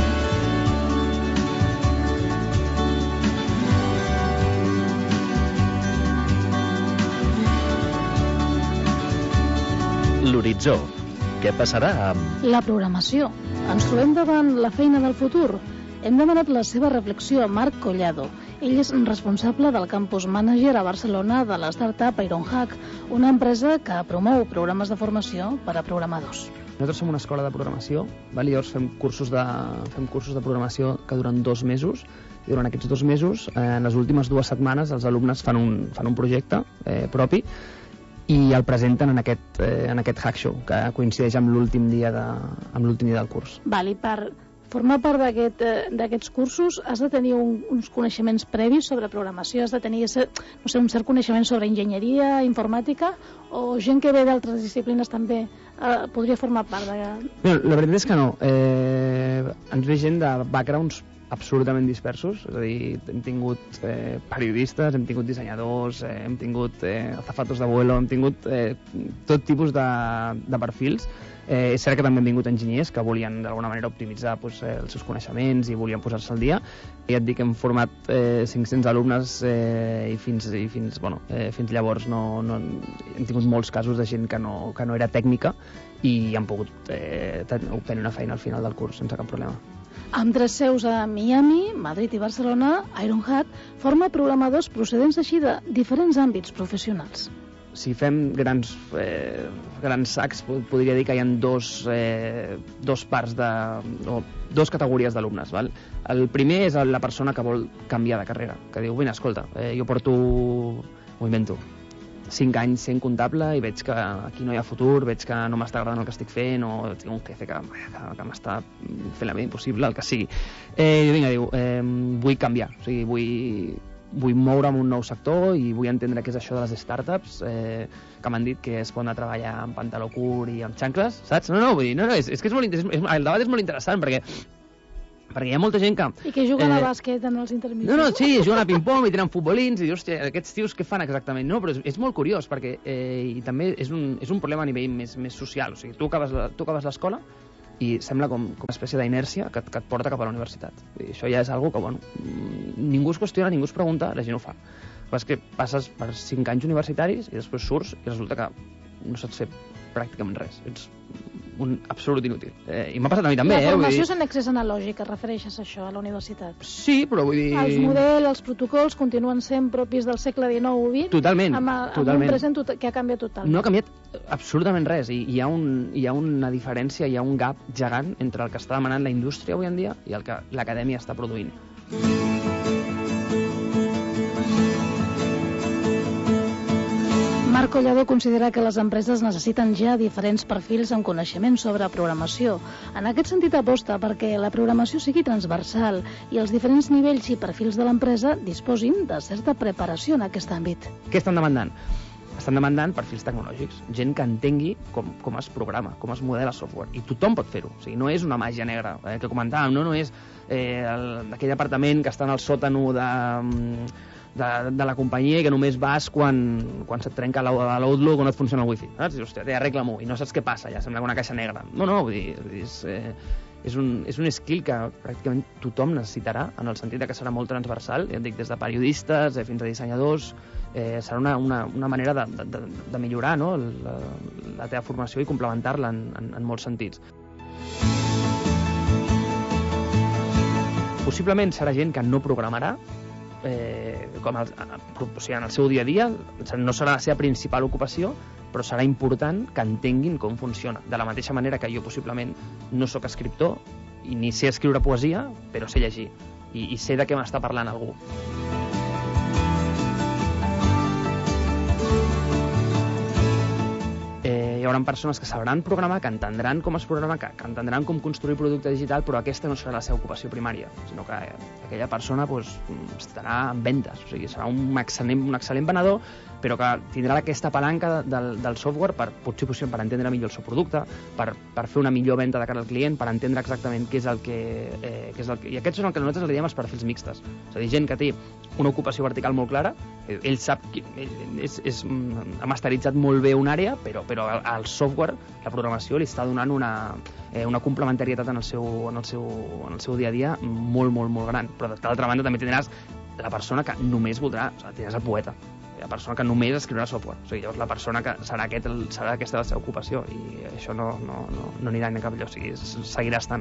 L'Horitzó. Què passarà amb... La programació. Ens trobem davant la feina del futur. Hem demanat la seva reflexió a Marc Collado. Ell és responsable del Campus Manager a Barcelona de la startup Ironhack, una empresa que promou programes de formació per a programadors. Nosaltres som una escola de programació, val? I llavors fem cursos, de, fem cursos de programació que duren dos mesos, i durant aquests dos mesos, eh, en les últimes dues setmanes, els alumnes fan un, fan un projecte eh, propi i el presenten en aquest, eh, en aquest hack show, que coincideix amb l'últim dia, de, amb l'últim dia del curs. Val, i per formar part d'aquest, eh, d'aquests cursos has de tenir un, uns coneixements previs sobre programació, has de tenir no sé, un cert coneixement sobre enginyeria, informàtica, o gent que ve d'altres disciplines també eh, podria formar part de... Bueno, la veritat és que no. Eh, ens ve gent de backgrounds absolutament dispersos, és a dir, hem tingut eh, periodistes, hem tingut dissenyadors, eh, hem tingut eh, azafatos de vuelo, hem tingut eh, tot tipus de, de perfils. Eh, és cert que també han vingut enginyers que volien d'alguna manera optimitzar pues, eh, els seus coneixements i volien posar-se al dia. I et dic que hem format eh, cinc-cents alumnes eh, i, fins, i fins, bueno, eh, fins llavors no, no, hem tingut molts casos de gent que no, que no era tècnica i han pogut eh, obtenir una feina al final del curs sense cap problema. Amb tres seus a Miami, Madrid i Barcelona, Ironhack forma programadors procedents així de diferents àmbits professionals. Si fem grans, eh, grans sacs, podria dir que hi ha dos, eh, dos parts de... o dos categories d'alumnes. Val? El primer és la persona que vol canviar de carrera, que diu, vine, escolta, eh, jo porto, ho invento, cinc anys sent comptable i veig que aquí no hi ha futur, veig que no m'està agradant el que estic fent o tinc un jefe que, que, que m'està fent la vida impossible, el que sigui. Eh, I vinga, diu, eh, vull canviar, o sigui, vull, vull moure'm un nou sector i vull entendre què és això de les startups, eh, que m'han dit que es pot anar a treballar amb pantaló curt i amb xancles, saps? No, no, vull dir, no, no, és, és que és molt, és, és, el debat és molt interessant perquè perquè hi ha molta gent que... I que juguen eh, a bàsquet en els intermitjos. No, no, sí, juguen a ping-pong i tenen futbolins i dius, hòstia, aquests tios què fan exactament? No, però és, és molt curiós perquè eh, i també és un, és un problema a nivell més, més social. O sigui, tu acabes, tu acabes l'escola i sembla com, com una espècie d'inèrcia que, que et porta cap a la universitat. I això ja és algo que, bueno, ningú es qüestiona, ningú es pregunta, la gent ho fa. Però és que passes per cinc anys universitaris i després surts i resulta que no saps fer pràcticament res. Ets un absolut inútil. Eh, I m'ha passat a mi també. La formació eh, és en accés analògic, es refereixes a això, a la universitat? Sí, però vull dir... Els models, els protocols continuen sent propis del segle dinou o vint? Totalment, amb, totalment. Amb un present tot, que ha canviat totalment. No ha canviat absolutament res. I hi ha, un, hi ha una diferència, hi ha un gap gegant entre el que està demanant la indústria avui en dia i el que l'acadèmia està produint. Marc Collado considera que les empreses necessiten ja diferents perfils amb coneixement sobre programació. En aquest sentit aposta perquè la programació sigui transversal i els diferents nivells i perfils de l'empresa disposin de certa preparació en aquest àmbit. Què estan demandant? Estan demandant perfils tecnològics, gent que entengui com, com es programa, com es modela software, i tothom pot fer-ho. O sigui, no és una màgia negra, eh, que comentàvem, no, no és eh, el, aquell apartament que està en el sòtano de... De, de la companyia i que només vas quan, quan se't trenca l'Outlook o no et funciona el wifi. Saps? Dius, hòstia, arregla-m'ho, i no saps què passa, ja sembla una caixa negra. No, no, vull dir, és, eh, és, un, és un skill que pràcticament tothom necessitarà, en el sentit que serà molt transversal, ja et dic, des de periodistes eh, fins a dissenyadors, eh, serà una, una, una manera de, de, de millorar, no?, la, la teva formació i complementar-la en, en, en molts sentits. Possiblement serà gent que no programarà, Eh, com el, o sigui, en el seu dia a dia no serà la seva principal ocupació, però serà important que entenguin com funciona, de la mateixa manera que jo possiblement no sóc escriptor i ni sé escriure poesia, però sé llegir i, i sé de què m'està parlant algú. Eh, hi haurà persones que sabran programar, que entendran com es programa, que, que entendran com construir producte digital, però aquesta no serà la seva ocupació primària, sinó que aquella persona doncs, estarà en ventes, o sigui, serà un excel·lent, un excel·lent venedor, però que tindrà aquesta palanca del, del software per, potser, potser per entendre millor el seu producte, per, per fer una millor venda de cara al client, per entendre exactament què és el que... Eh, què és el que... I aquests són el que nosaltres li diem els perfils mixtes. És a dir, gent que té una ocupació vertical molt clara, ell sap, ell és, és, ha masteritzat molt bé una àrea, però, però el software, la programació, li està donant una, eh, una complementarietat en el, seu, en, el seu, en el seu dia a dia molt, molt, molt gran. Però d'altra banda també tindràs la persona que només voldrà, o sigui, tindràs el poeta, la persona que només escriurà software, o sigui, llavors la persona que serà, aquest, el, serà aquesta la seva ocupació, i això no, no, no, no anirà ni cap lloc, o sigui, seguirà estant.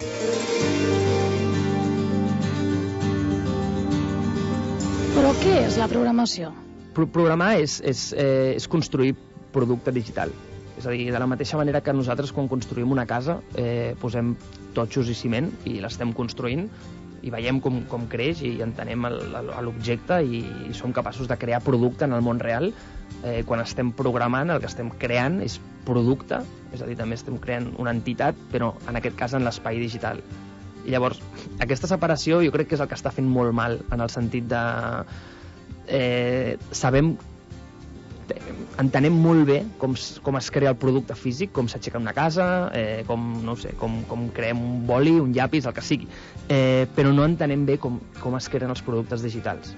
Però què és la programació? Pro programar és, és, eh, és construir producte digital. És a dir, de la mateixa manera que nosaltres quan construïm una casa eh, posem totxos i ciment i l'estem construint, i veiem com, com creix i entenem l'objecte i, i som capaços de crear producte en el món real. Eh, quan estem programant, el que estem creant és producte, és a dir, també estem creant una entitat, però en aquest cas en l'espai digital. I llavors, aquesta separació jo crec que és el que està fent molt mal, en el sentit de... Eh, sabem... entenem molt bé com, com es crea el producte físic, com s'aixeca una casa, eh, com, no sé, com, com creem un boli, un llapis, el que sigui, eh, però no entenem bé com, com es creen els productes digitals.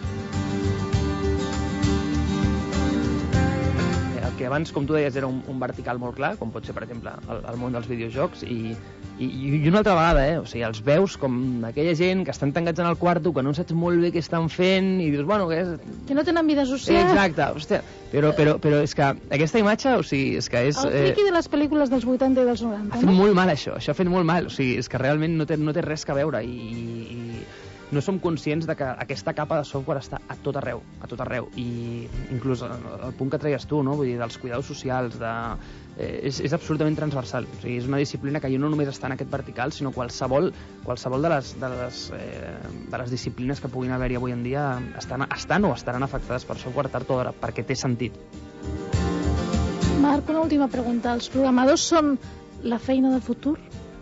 El que abans, com tu deies, era un, un vertical molt clar, com pot ser, per exemple, el, el món dels videojocs, i, i, i una altra vegada, eh? O sigui, els veus com aquella gent que estan tancats en el quarto, que no saps molt bé què estan fent, i dius, bueno, què és... Que no tenen vida social. Exacte, hòstia, però, però, però és que aquesta imatge, o sigui, és que és... El friqui eh... de les pel·lícules dels vuitanta i dels noranta, ha fet no? molt mal això, això ha fet molt mal, o sigui, és que realment no té, no té res que veure, i... i no som conscients de que aquesta capa de software està a tot arreu, a tot arreu, i inclús el, el punt que treies tu, no? Vull dir, dels cuidados socials, de... eh, és, és absolutament transversal, o sigui, és una disciplina que ja no només està en aquest vertical, sinó qualsevol, qualsevol de, les, de, les, eh, de les disciplines que puguin haver-hi avui en dia estan, estan o estaran afectades per software tard o d'hora, perquè té sentit. Marc, una última pregunta. Els programadors són la feina del futur?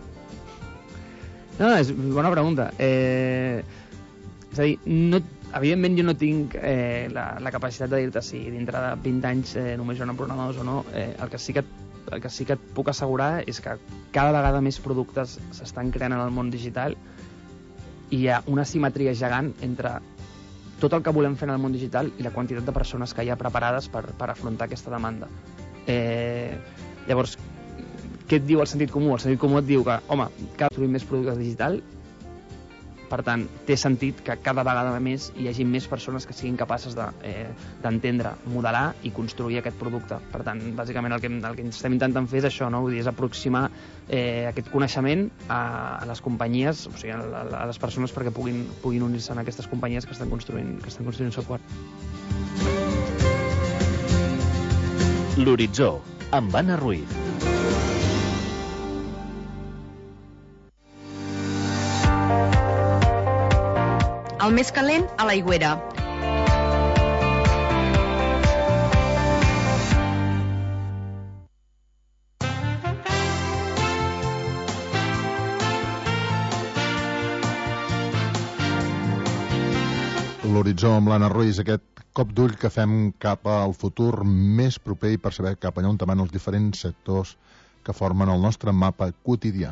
No, és bona pregunta. Eh, és a dir, no, evidentment jo no tinc eh, la, la capacitat de dir-te si dintre de vint anys eh, només hi haurà programadors o no. Eh, el, que sí que, el que sí que et puc assegurar és que cada vegada més productes s'estan creant en el món digital i hi ha una simetria gegant entre tot el que volem fer en el món digital i la quantitat de persones que hi ha preparades per, per afrontar aquesta demanda. Eh, llavors, què et diu el sentit comú? El sentit comú et diu que, home, cal construir més productes digital, per tant, té sentit que cada vegada més hi hagi més persones que siguin capaces d'entendre, de, eh, modelar i construir aquest producte. Per tant, bàsicament el que, el que estem intentant fer és això, no? Vull dir, és aproximar eh, aquest coneixement a, a les companyies, o sigui, a, a les persones perquè puguin, puguin unir-se en aquestes companyies que estan construint, que estan construint software. L'Horitzó, amb Anna Ruiz. El més calent, a l'aigüera. L'Horitzó amb l'Anna Ruiz, aquest cop d'ull que fem cap al futur més proper i per saber cap allà on van els diferents sectors que formen el nostre mapa quotidià.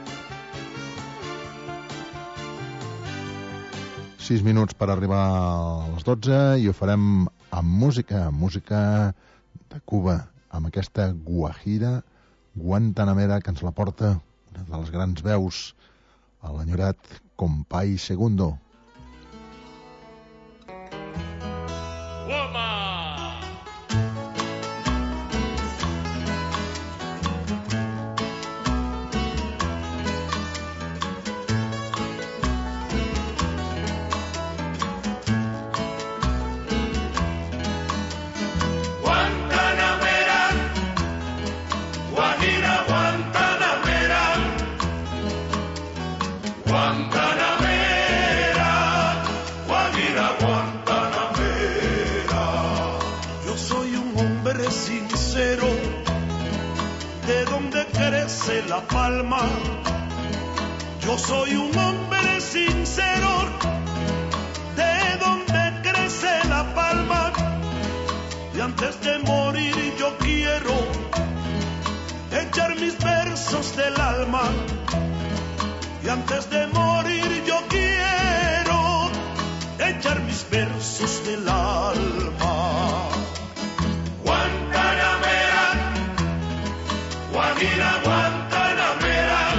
sis minuts per arribar a les dotze i ho farem amb música, música de Cuba, amb aquesta guajira guantanamera que ens la porta una de les grans veus, l'enyorat Compay Segundo. Guantanamera, donde crece la palma. Yo soy un hombre sincero, de donde crece la palma. Y antes de morir yo quiero echar mis versos del alma. Y antes de morir yo quiero echar mis versos del alma. Guantanamera, Guajira, Guantanamera,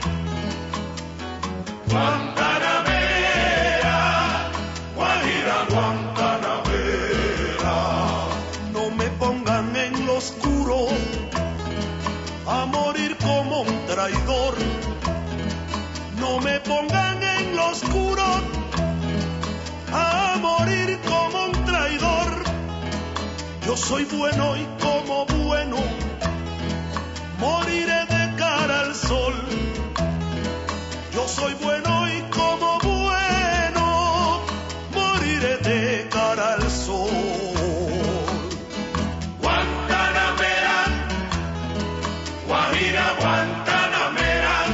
Guantanamera, Guajira, Guantanamera. No me pongan en lo oscuro a morir como un traidor. No me pongan en lo oscuro a morir como un traidor. Yo soy bueno y como bueno moriré de cara al sol. Yo soy bueno y como bueno moriré de cara al sol. Guantanamera, Guajira, Guantanamera,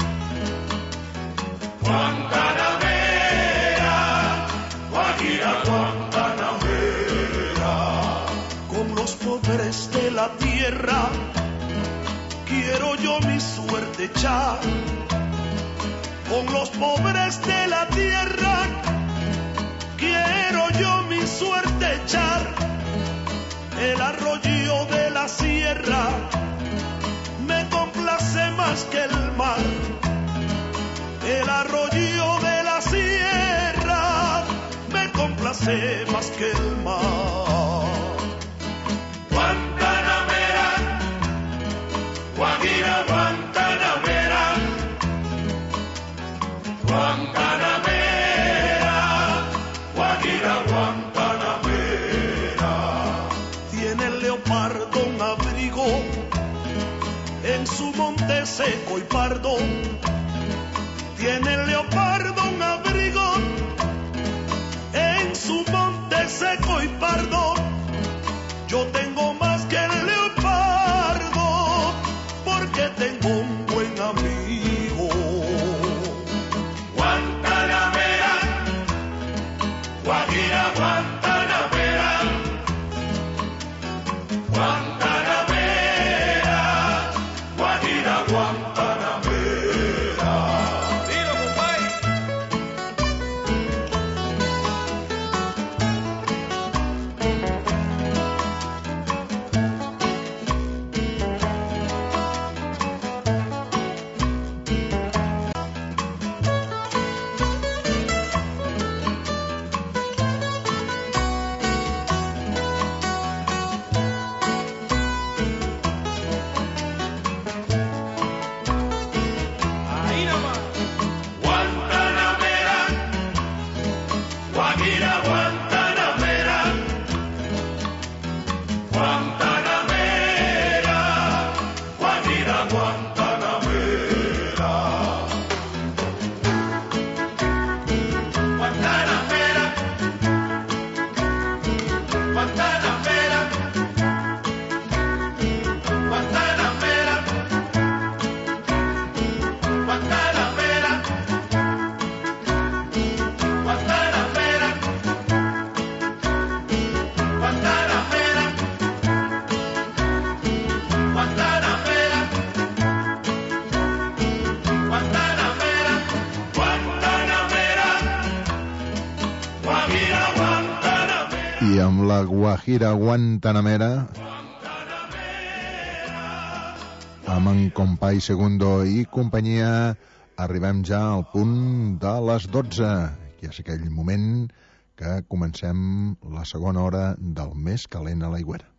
Guantanamera, Guajira, Guantanamera. Con los pobres de la tierra quiero yo mi suerte echar. Con los pobres de la tierra quiero yo mi suerte echar. El arroyo de la sierra me complace más que el mar. El arroyo de la sierra me complace más que el mar. Guantanamera, Guajira, Guantanamera, Guantanamera, Guajira, Guantanamera. Tiene el leopardo un abrigo en su monte seco y pardo. Tiene el leopardo un abrigo en su monte seco y pardo. Yo tengo más que el leopardo porque tengo un buen amigo. Guantanamera, Guajira, Guantanamera, Guantanamera, Guajira, Guantanamera. I amb la Guajira Guantanamera, amb en Compay Segundo i companyia, arribem ja al punt de les dotze, i és aquell moment que comencem la segona hora del més calent a l'Aigüera.